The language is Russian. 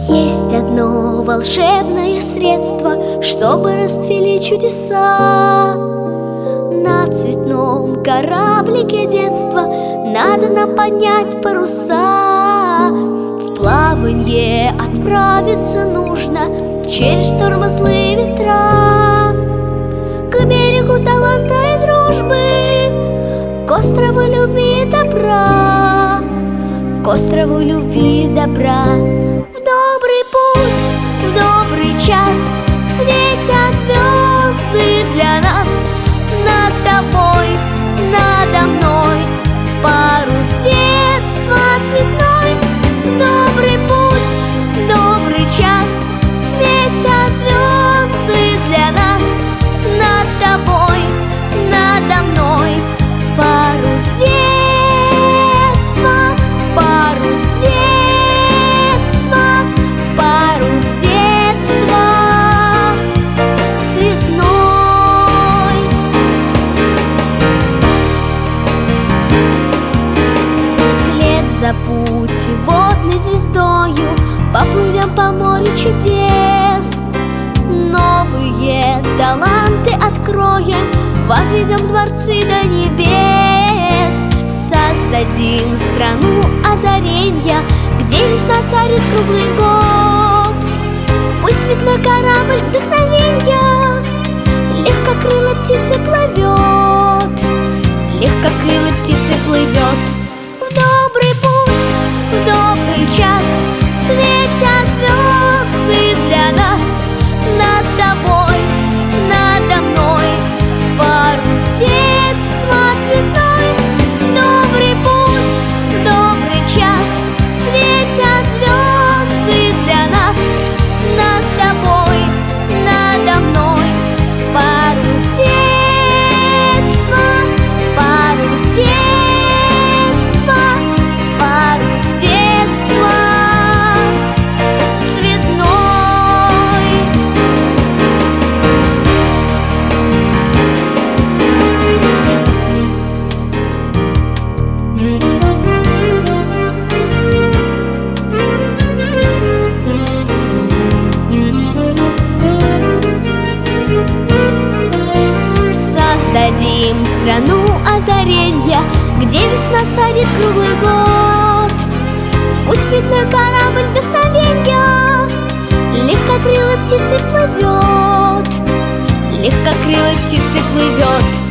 Есть одно волшебное средство, чтобы расцвели чудеса. На цветном кораблике детства надо нам поднять паруса. В плаванье отправиться нужно через тормозлые ветра, к берегу таланта и дружбы, к острову любви и добра, к острову любви и добра. В добрый путь, в добрый час светят звезды для нас. Над тобой, надо мной парус детства цветной. В добрый путь, в добрый час светят звезды для нас. Над тобой, надо мной парус детства, парус детства, парус детства цветной. Вслед за путеводной звездою поплывем по морю чудес. Новые таланты откроем, возведем дворцы до небес. Создадим страну озаренья, где весна царит круглый год. Пусть цветной корабль вдохновенья легкокрылой птицы плывет, легкокрылой птицы плывет. В добрый путь, в добрый час светят звезды для нас. Над тобой, надо мной парус детства цветной. В добрый путь, в добрый час светят звезды для нас. Над тобой, надо мной парус детства, парус детства, парус детства цветной. Создадим страну озаренья, где весна царит круглый год. Пусть цветной корабль вдохновенья легкокрылой птицы плывет, легкокрылой птицы плывет.